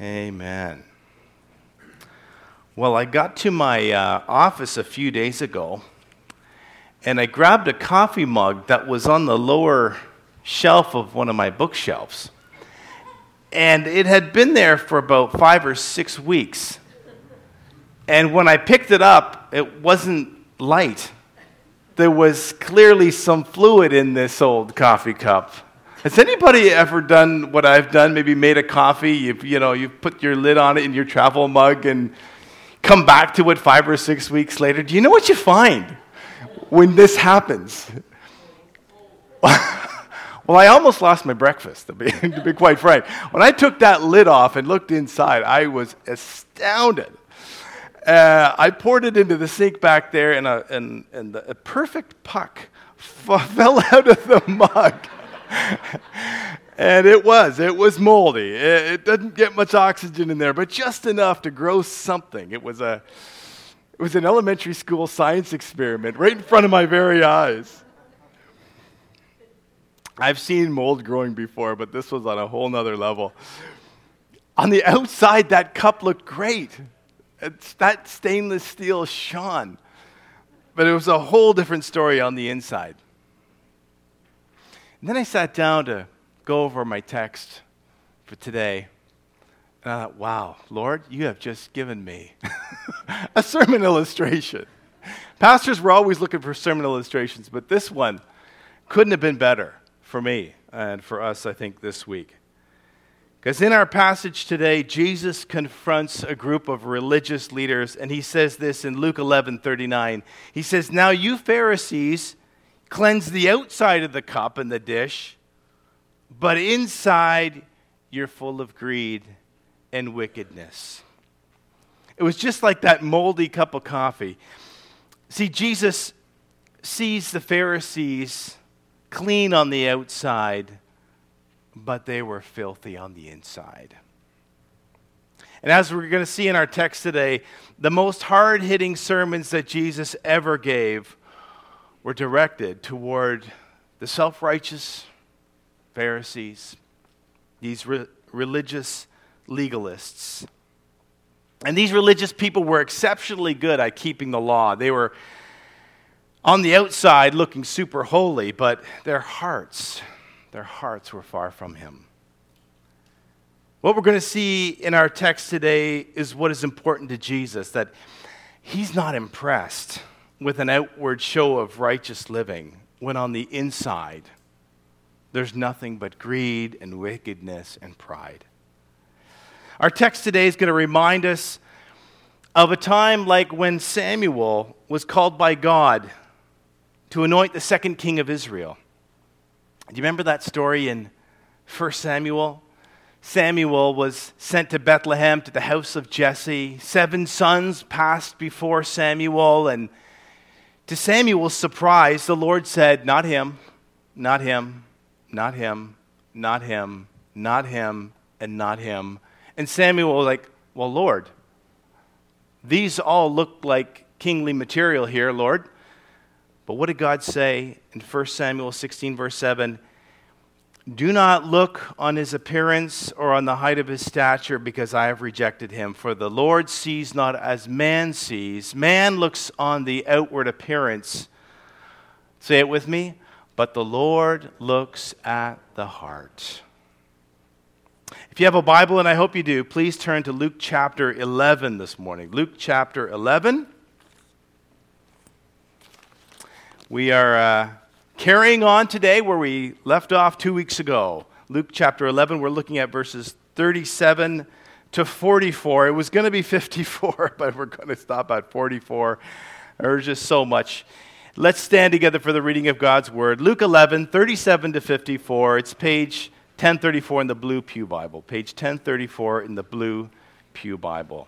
Amen. Well, I got to my office a few days ago, and I grabbed a coffee mug that was on the lower shelf of one of my bookshelves. And it had been there for about 5 or 6 weeks. And when I picked it up, it wasn't light. There was clearly some fluid in this old coffee cup. Has anybody ever done what I've done? Maybe made a coffee, you've put your lid on it in your travel mug and come back to it 5 or 6 weeks later. Do you know what you find when this happens? Well, I almost lost my breakfast, to be quite frank. When I took that lid off and looked inside, I was astounded. I poured it into the sink back there, and a perfect puck fell out of the mug. And it was moldy. It doesn't get much oxygen in there, but just enough to grow something. It was an elementary school science experiment right in front of my very eyes. I've seen mold growing before, but this was on a whole nother level. On the outside, that cup looked great. That stainless steel shone. But it was a whole different story on the inside. And then I sat down to go over my text for today. And I thought, wow, Lord, you have just given me a sermon illustration. Pastors were always looking for sermon illustrations, but this one couldn't have been better for me and for us, I think, this week. Because in our passage today, Jesus confronts a group of religious leaders, and he says this in Luke 11:39. He says, "Now you Pharisees cleanse the outside of the cup and the dish, but inside you're full of greed and wickedness." It was just like that moldy cup of coffee. See, Jesus sees the Pharisees clean on the outside, but they were filthy on the inside. And as we're going to see in our text today, the most hard-hitting sermons that Jesus ever gave were directed toward the self-righteous Pharisees, these religious legalists. And these religious people were exceptionally good at keeping the law. They were on the outside looking super holy, but their hearts were far from him. What we're going to see in our text today is what is important to Jesus, that he's not impressed with an outward show of righteous living when on the inside there's nothing but greed and wickedness and pride. Our text today is going to remind us of a time like when Samuel was called by God to anoint the second king of Israel. Do you remember that story in 1 Samuel? Samuel was sent to Bethlehem to the house of Jesse. 7 sons passed before Samuel, and to Samuel's surprise, the Lord said, "Not him, not him, not him, not him, not him, and not him." And Samuel was like, "Well, Lord, these all look like kingly material here, Lord." But what did God say in 1 Samuel 16, verse 7? "Do not look on his appearance or on the height of his stature, because I have rejected him. For the Lord sees not as man sees. Man looks on the outward appearance." Say it with me. "But the Lord looks at the heart." If you have a Bible, and I hope you do, please turn to Luke chapter 11 this morning. Luke chapter 11. We are carrying on today where we left off 2 weeks ago. Luke chapter 11, we're looking at verses 37 to 44. It was going to be 54, but we're going to stop at 44. There's just so much. Let's stand together for the reading of God's word. Luke 11, 37 to 54. It's page 1034 in the Blue Pew Bible. Page 1034 in the Blue Pew Bible.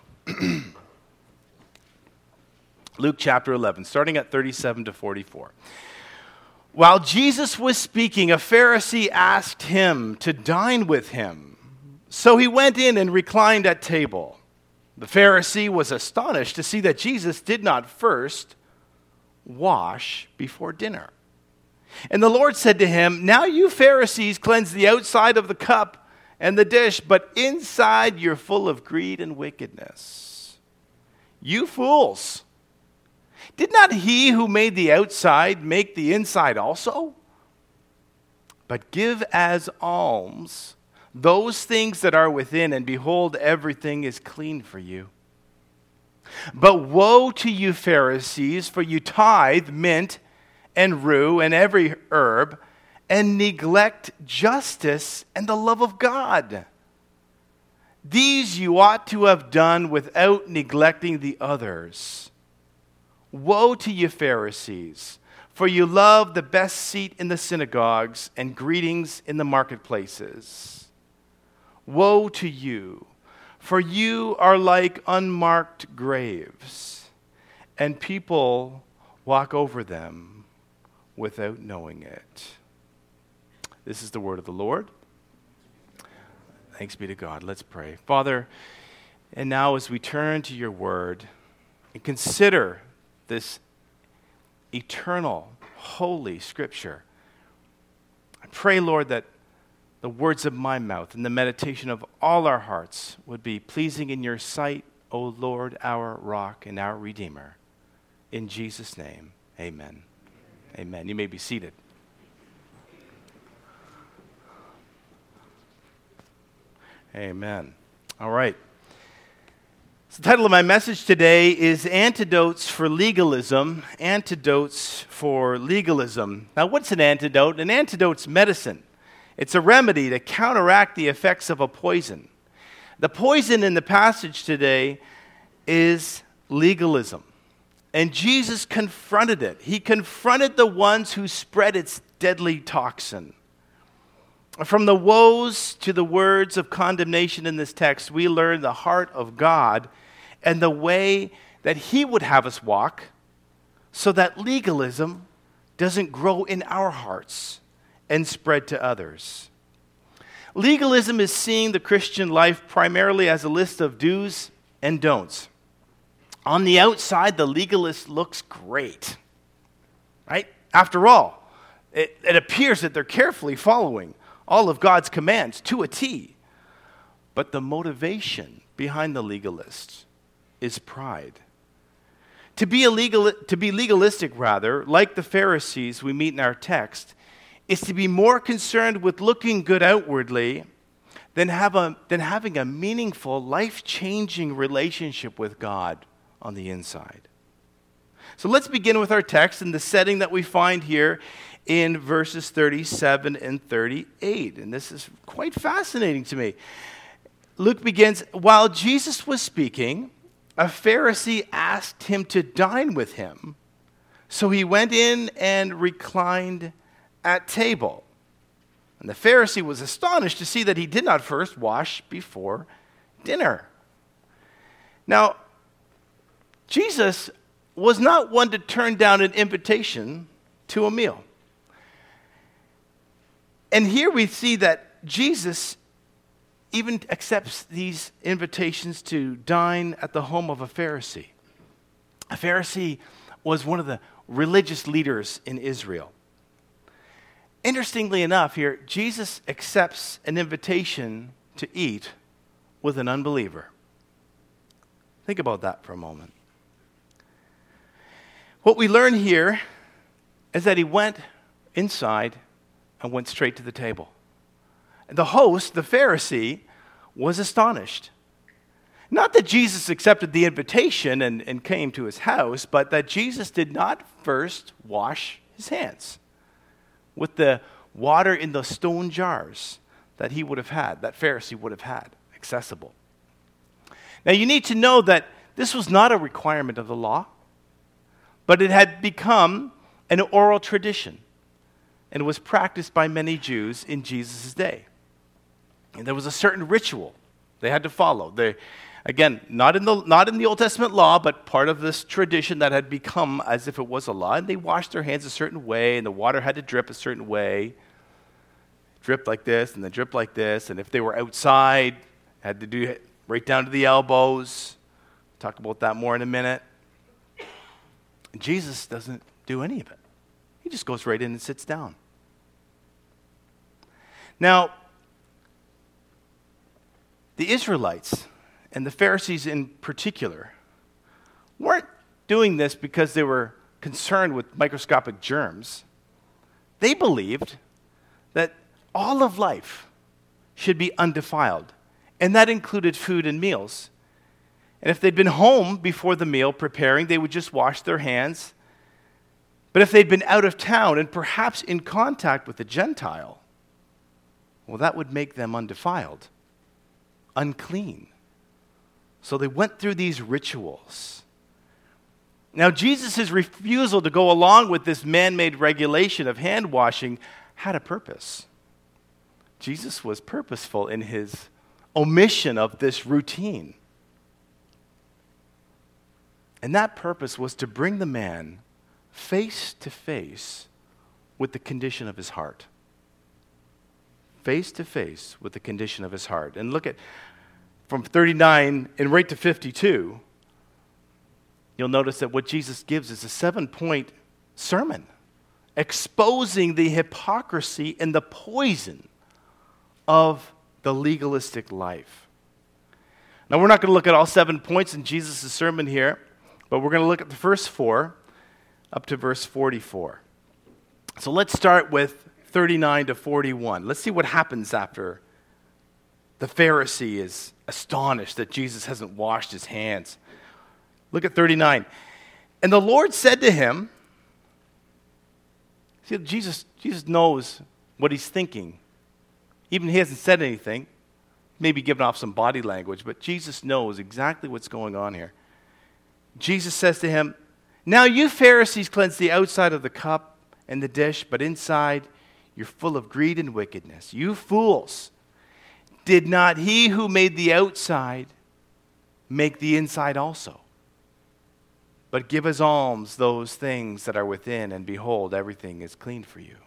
Luke chapter 11, starting at 37 to 44. While Jesus was speaking, a Pharisee asked him to dine with him. So he went in and reclined at table. The Pharisee was astonished to see that Jesus did not first wash before dinner. And the Lord said to him, "Now you Pharisees cleanse the outside of the cup and the dish, but inside you're full of greed and wickedness. You fools! Did not he who made the outside make the inside also? But give as alms those things that are within, and behold, everything is clean for you. But woe to you, Pharisees, for you tithe mint and rue and every herb, and neglect justice and the love of God. These you ought to have done without neglecting the others. Woe to you, Pharisees, for you love the best seat in the synagogues and greetings in the marketplaces. Woe to you, for you are like unmarked graves, and people walk over them without knowing it. This is the word of the Lord. Thanks be to God. Let's pray. Father, and now as we turn to your word and consider this eternal, holy scripture, I pray, Lord, that the words of my mouth and the meditation of all our hearts would be pleasing in your sight, O Lord, our rock and our redeemer. In Jesus' name, amen. Amen. You may be seated. Amen. All right. So the title of my message today is Antidotes for Legalism. Antidotes for Legalism. Now, what's an antidote? An antidote's medicine. It's a remedy to counteract the effects of a poison. The poison in the passage today is legalism. And Jesus confronted it. He confronted the ones who spread its deadly toxin. From the woes to the words of condemnation in this text, we learn the heart of God and the way that He would have us walk so that legalism doesn't grow in our hearts and spread to others. Legalism is seeing the Christian life primarily as a list of do's and don'ts. On the outside, the legalist looks great, right? After all, it appears that they're carefully following all of God's commands to a T. But the motivation behind the legalist is pride. To be legalistic, like the Pharisees we meet in our text, is to be more concerned with looking good outwardly than having a meaningful, life-changing relationship with God on the inside. So let's begin with our text and the setting that we find here in verses 37 and 38. And this is quite fascinating to me. Luke begins, while Jesus was speaking, a Pharisee asked him to dine with him. So he went in and reclined at table. And the Pharisee was astonished to see that he did not first wash before dinner. Now, Jesus was not one to turn down an invitation to a meal. And here we see that Jesus even accepts these invitations to dine at the home of a Pharisee. A Pharisee was one of the religious leaders in Israel. Interestingly enough here, Jesus accepts an invitation to eat with an unbeliever. Think about that for a moment. What we learn here is that he went inside and went straight to the table. The host, the Pharisee, was astonished. Not that Jesus accepted the invitation and came to his house, but that Jesus did not first wash his hands with the water in the stone jars that he would have had, that Pharisee would have had accessible. Now you need to know that this was not a requirement of the law, but it had become an oral tradition and was practiced by many Jews in Jesus' day. And there was a certain ritual they had to follow. Again, not in the Old Testament law, but part of this tradition that had become as if it was a law. And they washed their hands a certain way, and the water had to drip a certain way. Drip like this, and then drip like this. And if they were outside, had to do it right down to the elbows. Talk about that more in a minute. And Jesus doesn't do any of it. He just goes right in and sits down. Now, The Israelites, and the Pharisees in particular, weren't doing this because they were concerned with microscopic germs. They believed that all of life should be undefiled, and that included food and meals. And if they'd been home before the meal preparing, they would just wash their hands. But if they'd been out of town and perhaps in contact with a Gentile, well, that would make them undefiled, unclean. So they went through these rituals. Now, Jesus' refusal to go along with this man-made regulation of hand washing had a purpose. Jesus was purposeful in his omission of this routine. And that purpose was to bring the man face to face with the condition of his heart. Face to face with the condition of his heart. And look at from 39 and right to 52, you'll notice that what Jesus gives is a 7-point sermon exposing the hypocrisy and the poison of the legalistic life. Now, we're not going to look at all 7 points in Jesus' sermon here, but we're going to look at the first 4 up to verse 44. So let's start with 39 to 41. Let's see what happens after the Pharisee is astonished that Jesus hasn't washed his hands. Look at 39. And the Lord said to him, see, Jesus knows what he's thinking. Even he hasn't said anything, maybe given off some body language, but Jesus knows exactly what's going on here. Jesus says to him, now you Pharisees cleanse the outside of the cup and the dish, but inside you're full of greed and wickedness. You fools! Did not he who made the outside make the inside also? But give as alms those things that are within, and behold, everything is clean for you.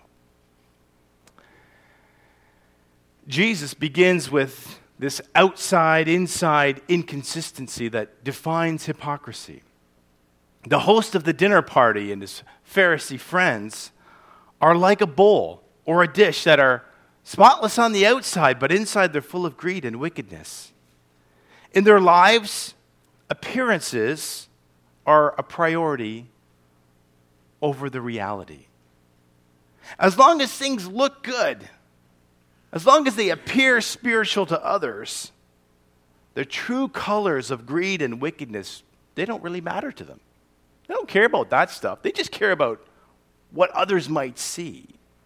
Jesus begins with this outside-inside inconsistency that defines hypocrisy. The host of the dinner party and his Pharisee friends are like a bowl or a dish that are spotless on the outside, but inside they're full of greed and wickedness. In their lives, appearances are a priority over the reality. As long as things look good, as long as they appear spiritual to others, their true colors of greed and wickedness, they don't really matter to them. They don't care about that stuff. They just care about what others might see.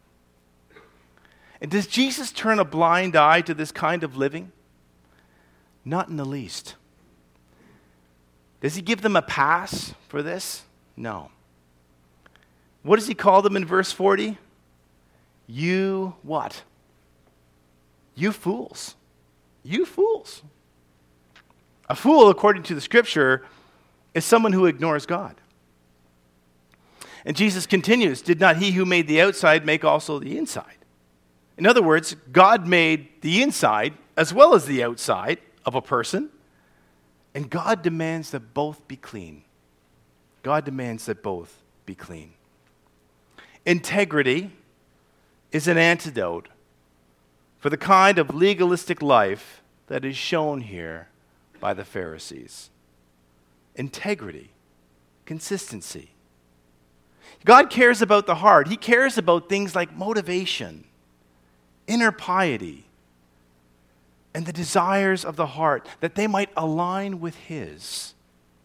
And does Jesus turn a blind eye to this kind of living? Not in the least. Does he give them a pass for this? No. What does he call them in verse 40? You what? You fools. You fools. A fool, according to the scripture, is someone who ignores God. And Jesus continues, did not he who made the outside make also the inside? In other words, God made the inside as well as the outside of a person, and God demands that both be clean. God demands that both be clean. Integrity is an antidote for the kind of legalistic life that is shown here by the Pharisees. Integrity, consistency. God cares about the heart. He cares about things like motivation, inner piety, and the desires of the heart, that they might align with His.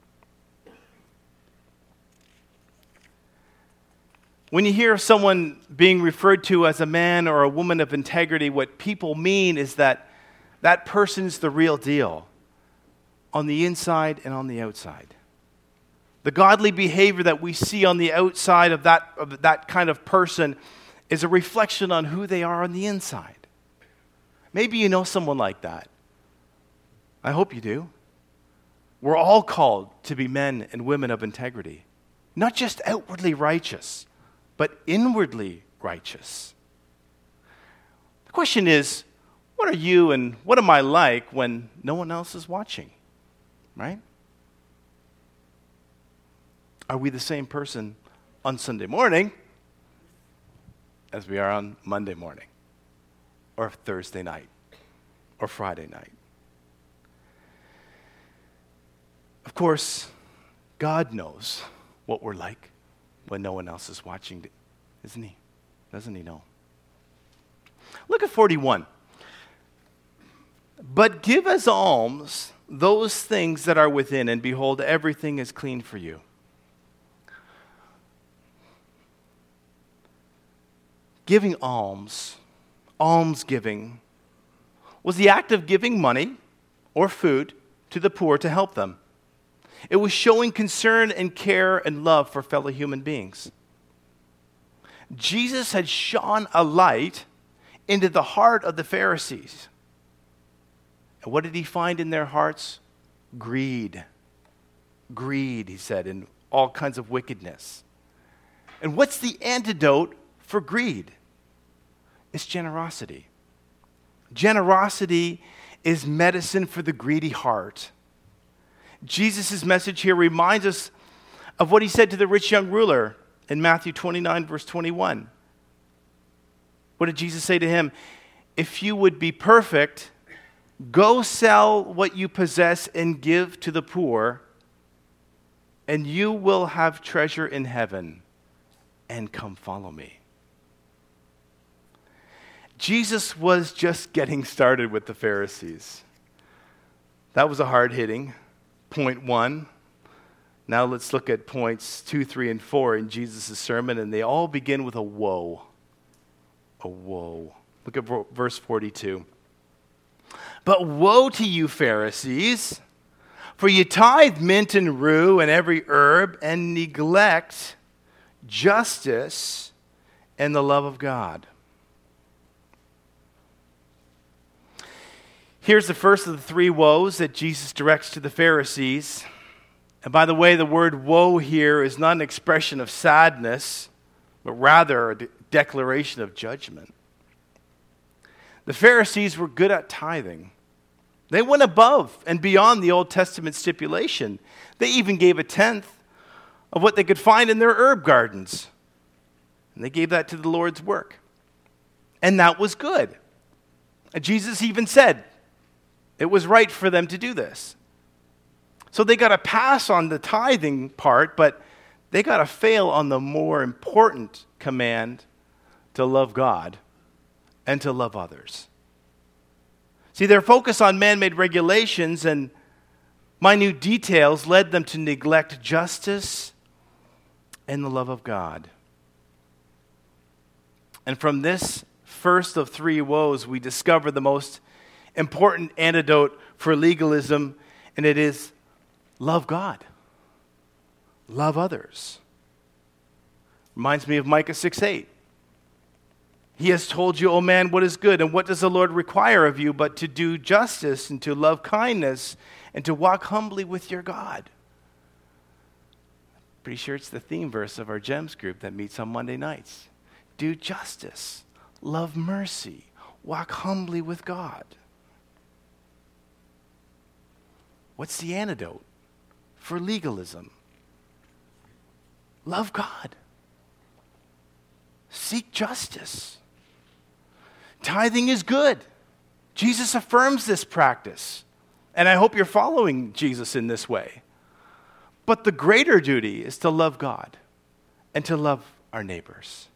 When you hear someone being referred to as a man or a woman of integrity, what people mean is that that person's the real deal on the inside and on the outside. The godly behavior that we see on the outside of that kind of person is a reflection on who they are on the inside. Maybe you know someone like that. I hope you do. We're all called to be men and women of integrity, not just outwardly righteous, but inwardly righteous. The question is, what are you and what am I like when no one else is watching, right? Are we the same person on Sunday morning as we are on Monday morning, or Thursday night, or Friday night? course, God knows what we're like when no one else is watching, isn't he? Doesn't he know? Look at 41. But give as alms those things that are within, and behold, everything is clean for you. Giving almsgiving, was the act of giving money or food to the poor to help them. It was showing concern and care and love for fellow human beings. Jesus had shone a light into the heart of the Pharisees. And what did he find in their hearts? Greed. Greed, he said, and all kinds of wickedness. And what's the antidote for greed? It's generosity. Generosity is medicine for the greedy heart. Jesus' message here reminds us of what he said to the rich young ruler in Matthew 29, verse 21. What did Jesus say to him? If you would be perfect, go sell what you possess and give to the poor, and you will have treasure in heaven, and come follow me. Jesus was just getting started with the Pharisees. That was a hard-hitting point 1. Now let's look at points 2, 3, and 4 in Jesus' sermon, and they all begin with a woe. A woe. Look at verse 42. But woe to you, Pharisees, for you tithe mint and rue and every herb, and neglect justice and the love of God. Here's the first of the 3 woes that Jesus directs to the Pharisees. And by the way, the word woe here is not an expression of sadness, but rather a declaration of judgment. The Pharisees were good at tithing. They went above and beyond the Old Testament stipulation. They even gave a tenth of what they could find in their herb gardens. And they gave that to the Lord's work. And that was good. And Jesus even said it was right for them to do this. So they got a pass on the tithing part, but they got a fail on the more important command to love God and to love others. See, their focus on man-made regulations and minute details led them to neglect justice and the love of God. And from this first of 3 woes, we discover the most important antidote for legalism, and it is love God. Love others. Reminds me of Micah 6:8. He has told you, O man, what is good, and what does the Lord require of you but to do justice and to love kindness and to walk humbly with your God. Pretty sure it's the theme verse of our GEMS group that meets on Monday nights. Do justice, love mercy, walk humbly with God. What's the antidote for legalism? Love God. Seek justice. Tithing is good. Jesus affirms this practice. And I hope you're following Jesus in this way. But the greater duty is to love God and to love our neighbors.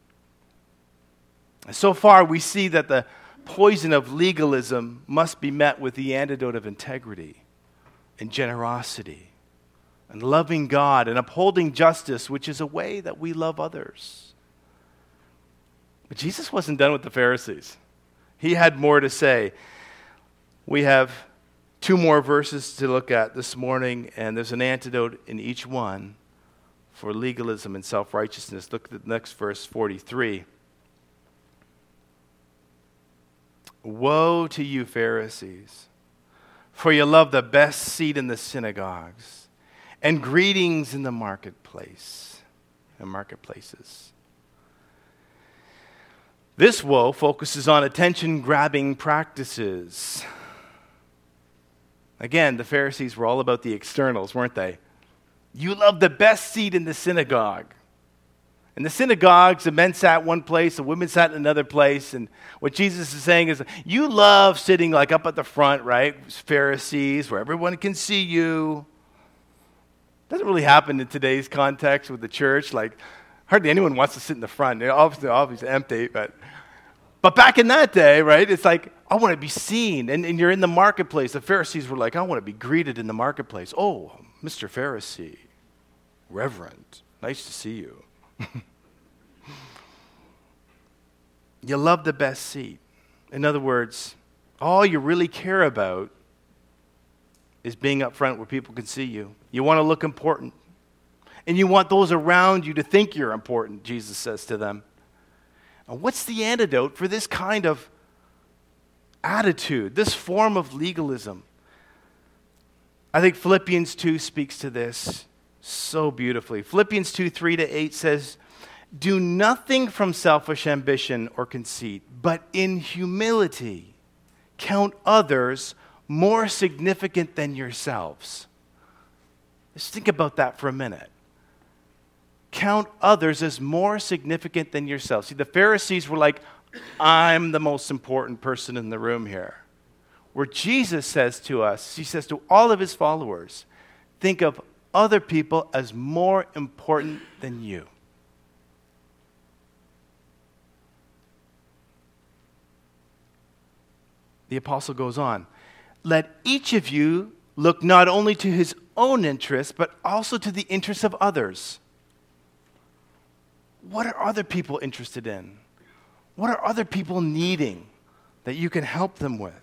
So far, we see that the poison of legalism must be met with the antidote of integrity and generosity and loving God and upholding justice, which is a way that we love others. But Jesus wasn't done with the Pharisees. He had more to say. We have 2 more verses to look at this morning, and there's an antidote in each one for legalism and self-righteousness. Look at the next verse, 43. Woe to you, Pharisees, for you love the best seat in the synagogues and greetings in the marketplaces. This woe focuses on attention-grabbing practices. Again, the Pharisees were all about the externals, weren't they? You love the best seat in the synagogue. In the synagogues, the men sat one place, the women sat in another place. And what Jesus is saying is, you love sitting like up at the front, right? Pharisees, where everyone can see you. Doesn't really happen in today's context with the church. Like, hardly anyone wants to sit in the front. They're obviously empty, but back in that day, right, it's like, I want to be seen. And you're in the marketplace. The Pharisees were like, I want to be greeted in the marketplace. Oh, Mr. Pharisee, Reverend, nice to see you. You love the best seat. In other words, all you really care about is being up front where people can see you. You want to look important. And you want those around you to think you're important, Jesus says to them. And what's the antidote for this kind of attitude, this form of legalism? I think Philippians 2 speaks to this so beautifully. Philippians 2, 3-8 says, do nothing from selfish ambition or conceit, but in humility count others more significant than yourselves. Just think about that for a minute. Count others as more significant than yourselves. See, the Pharisees were like, I'm the most important person in the room here. Where Jesus says to us, he says to all of his followers, think of other people as more important than you. The apostle goes on, let each of you look not only to his own interests, but also to the interests of others. What are other people interested in? What are other people needing that you can help them with?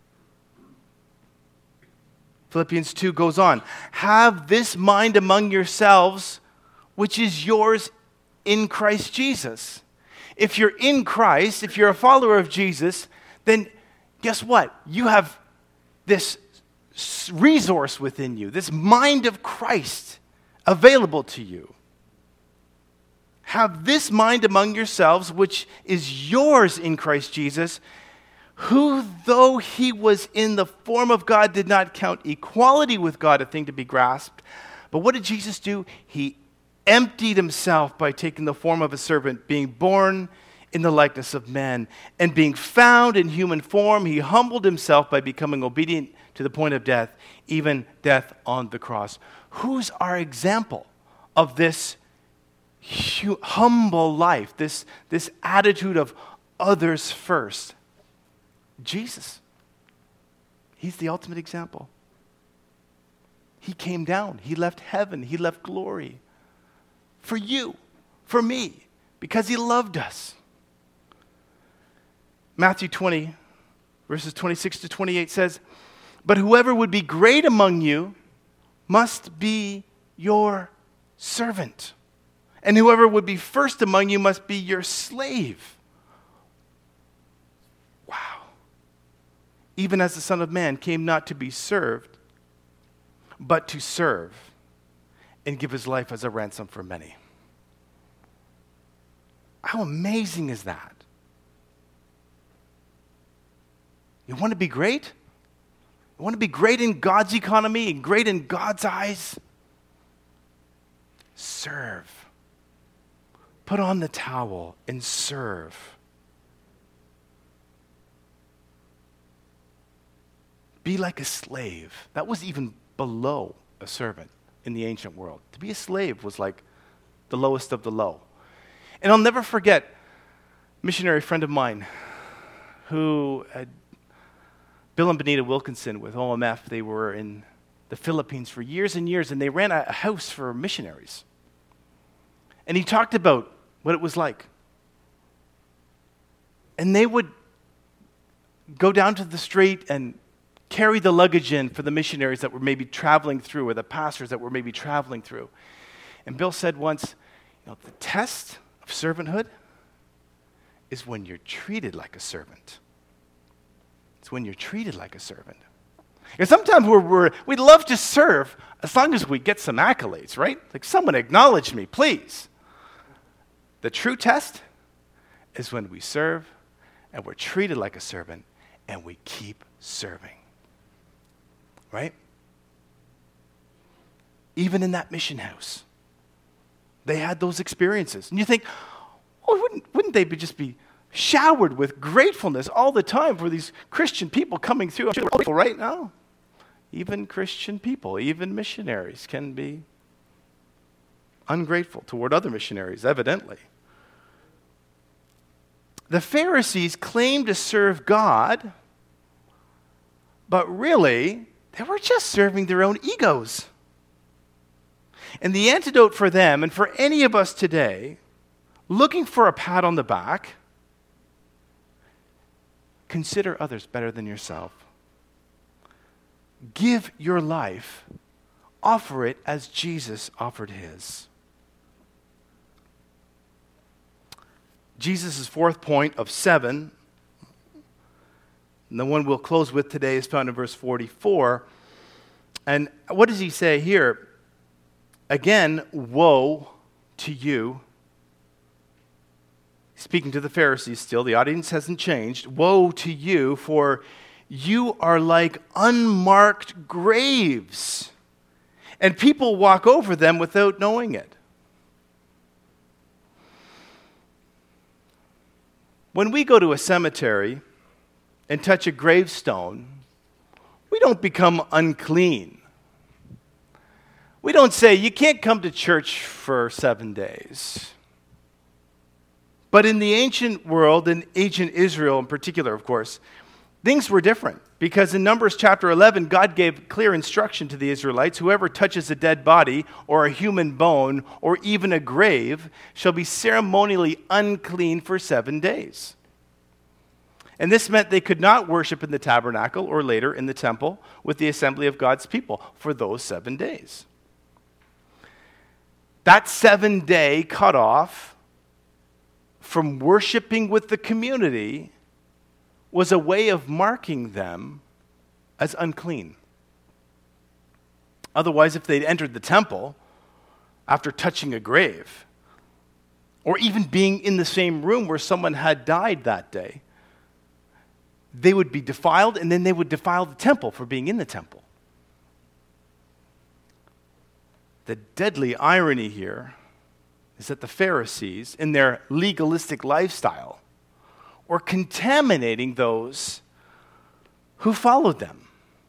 Philippians 2 goes on, have this mind among yourselves, which is yours in Christ Jesus. If you're in Christ, if you're a follower of Jesus, then guess what? You have this resource within you, this mind of Christ available to you. Have this mind among yourselves, which is yours in Christ Jesus, who, though he was in the form of God, did not count equality with God a thing to be grasped. But what did Jesus do? He emptied himself by taking the form of a servant, being born in the likeness of men. And being found in human form, he humbled himself by becoming obedient to the point of death, even death on the cross. Who's our example of this humble life, this attitude of others first? Jesus. He's the ultimate example. He came down. He left heaven. He left glory for you, for me, because he loved us. Matthew 20, verses 26-28 says, but whoever would be great among you must be your servant. And whoever would be first among you must be your slave. Wow. Even as the Son of Man came not to be served, but to serve and give his life as a ransom for many. How amazing is that? You want to be great? You want to be great in God's economy and great in God's eyes? Serve. Put on the towel and serve. Be like a slave. That was even below a servant in the ancient world. To be a slave was like the lowest of the low. And I'll never forget a missionary friend of mine who had Bill and Benita Wilkinson with OMF. They were in the Philippines for years and years, and they ran a house for missionaries. And he talked about what it was like. And they would go down to the street and carry the luggage in for the missionaries that were maybe traveling through, or the pastors that were maybe traveling through. And Bill said once, the test of servanthood is when you're treated like a servant. It's when you're treated like a servant. And sometimes we'd love to serve as long as we get some accolades, right? Like, someone acknowledge me, please. The true test is when we serve and we're treated like a servant and we keep serving. Right? Even in that mission house, they had those experiences. And you think, wouldn't they just be showered with gratefulness all the time for these Christian people coming through? Right now, even Christian people, even missionaries can be ungrateful toward other missionaries, evidently. The Pharisees claimed to serve God, but really, they were just serving their own egos. And the antidote for them, and for any of us today, looking for a pat on the back, consider others better than yourself. Give your life, offer it as Jesus offered his. Jesus' fourth point of 7, and the one we'll close with today, is found in verse 44. And what does he say here? Again, woe to you. Speaking to the Pharisees still, the audience hasn't changed. Woe to you, for you are like unmarked graves, and people walk over them without knowing it. When we go to a cemetery and touch a gravestone, we don't become unclean. We don't say, you can't come to church for 7 days. But in the ancient world, in ancient Israel in particular, of course, things were different. Because in Numbers chapter 11, God gave clear instruction to the Israelites, whoever touches a dead body or a human bone or even a grave shall be ceremonially unclean for 7 days. And this meant they could not worship in the tabernacle or later in the temple with the assembly of God's people for those 7 days. That 7-day cutoff from worshiping with the community was a way of marking them as unclean. Otherwise, if they'd entered the temple after touching a grave, or even being in the same room where someone had died that day, they would be defiled, and then they would defile the temple for being in the temple. The deadly irony here is that the Pharisees, in their legalistic lifestyle, were contaminating those who followed them.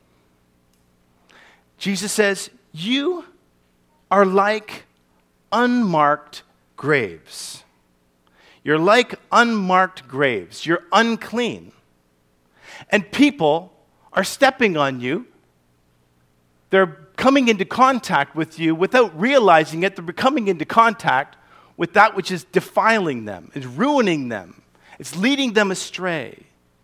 Jesus says, you are like unmarked graves. You're like unmarked graves. You're unclean. And people are stepping on you. They're coming into contact with you without realizing it. They're coming into contact with that which is defiling them, is ruining them. It's leading them astray.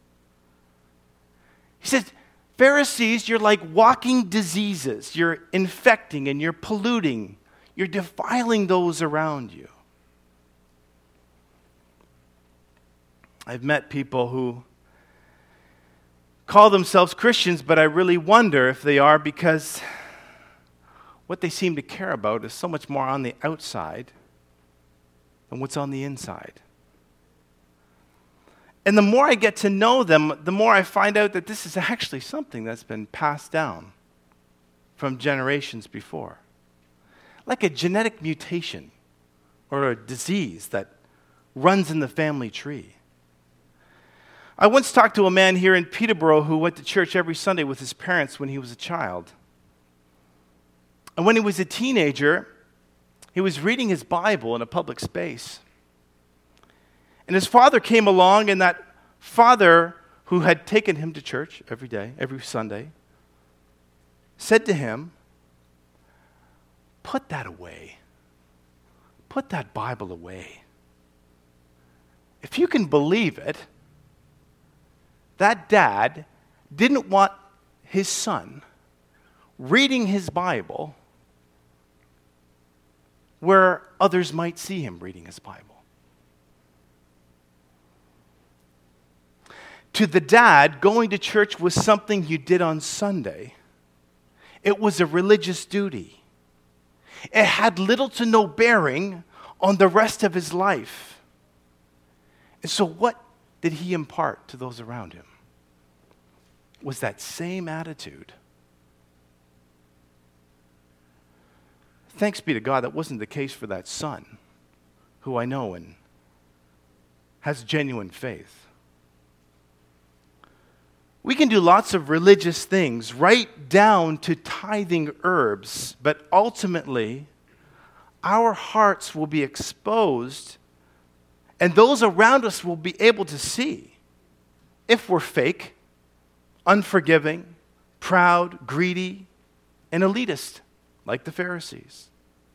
He says, Pharisees, you're like walking diseases. You're infecting and you're polluting. You're defiling those around you. I've met people who call themselves Christians, but I really wonder if they are, because what they seem to care about is so much more on the outside than what's on the inside. And the more I get to know them, the more I find out that this is actually something that's been passed down from generations before. Like a genetic mutation or a disease that runs in the family tree. I once talked to a man here in Peterborough who went to church every Sunday with his parents when he was a child. And when he was a teenager, he was reading his Bible in a public space. And his father came along, and that father who had taken him to church every day, every Sunday, said to him, "Put that away. Put that Bible away." If you can believe it, that dad didn't want his son reading his Bible where others might see him reading his Bible. To the dad, going to church was something you did on Sunday. It was a religious duty. It had little to no bearing on the rest of his life. And so what did he impart to those around him? Was that same attitude. Thanks be to God, that wasn't the case for that son, who I know and has genuine faith. We can do lots of religious things, right down to tithing herbs, but ultimately, our hearts will be exposed, and those around us will be able to see if we're fake, unforgiving, proud, greedy, and elitist, like the Pharisees.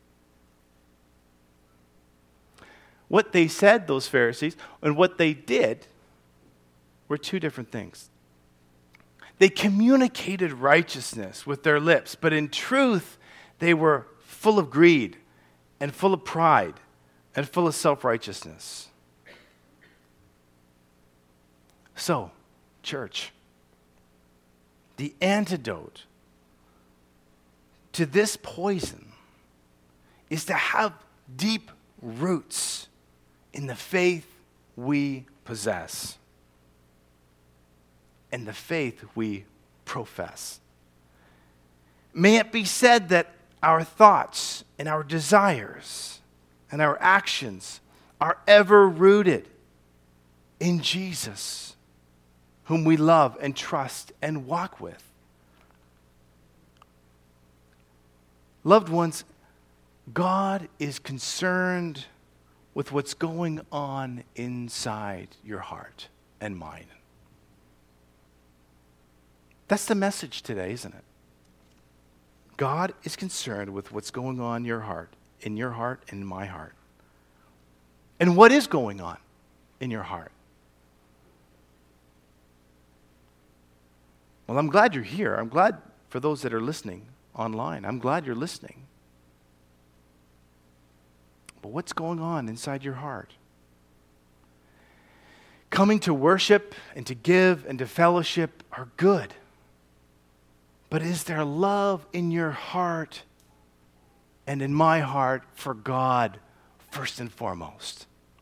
What they said, those Pharisees, and what they did were two different things. They communicated righteousness with their lips, but in truth, they were full of greed and full of pride and full of self-righteousness. So, church, the antidote to this poison is to have deep roots in the faith we possess and the faith we profess. May it be said that our thoughts and our desires and our actions are ever rooted in Jesus, whom we love and trust and walk with. Loved ones, God is concerned with what's going on inside your heart and mind. That's the message today, isn't it? God is concerned with what's going on in your heart and in my heart. And what is going on in your heart? Well, I'm glad you're here. I'm glad for those that are listening online. I'm glad you're listening. But what's going on inside your heart? Coming to worship and to give and to fellowship are good. But is there love in your heart and in my heart for God first and foremost?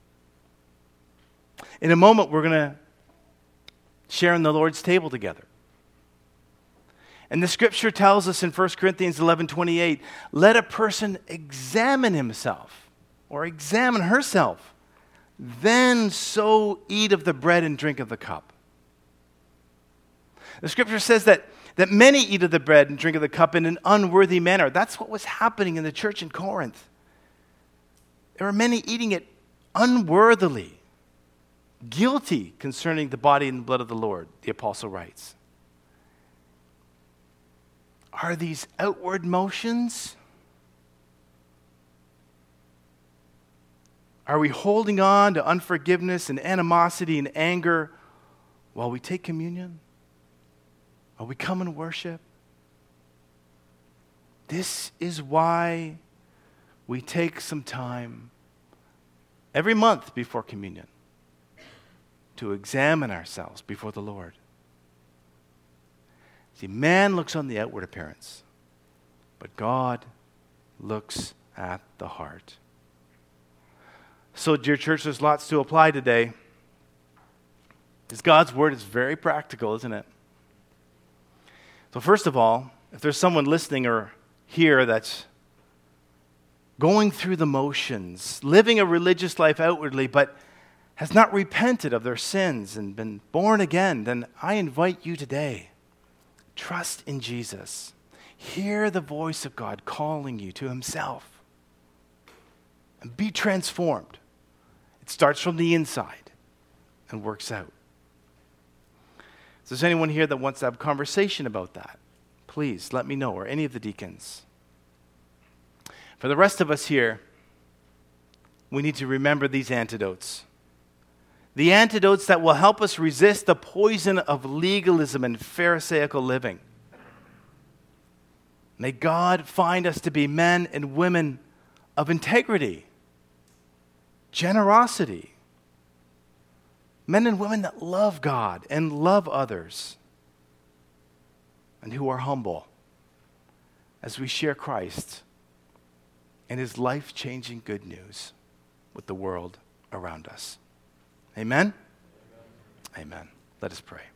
In a moment, we're going to share in the Lord's table together. And the scripture tells us in 1 Corinthians 11:28, let a person examine himself or examine herself, then so eat of the bread and drink of the cup. The scripture says that many eat of the bread and drink of the cup in an unworthy manner. That's what was happening in the church in Corinth. There were many eating it unworthily, guilty concerning the body and blood of the Lord, the apostle writes. Are these outward motions? Are we holding on to unforgiveness and animosity and anger while we take communion? While we come and worship? This is why we take some time every month before communion to examine ourselves before the Lord. See, man looks on the outward appearance, but God looks at the heart. So, dear church, there's lots to apply today. Because God's word is very practical, isn't it? So first of all, if there's someone listening or here that's going through the motions, living a religious life outwardly, but has not repented of their sins and been born again, then I invite you today, trust in Jesus. Hear the voice of God calling you to himself. And be transformed. It starts from the inside and works out. If there's anyone here that wants to have a conversation about that, please let me know, or any of the deacons. For the rest of us here, we need to remember these antidotes. The antidotes that will help us resist the poison of legalism and Pharisaical living. May God find us to be men and women of integrity, generosity, men and women that love God and love others, and who are humble as we share Christ and his life-changing good news with the world around us. Amen? Amen. Let us pray.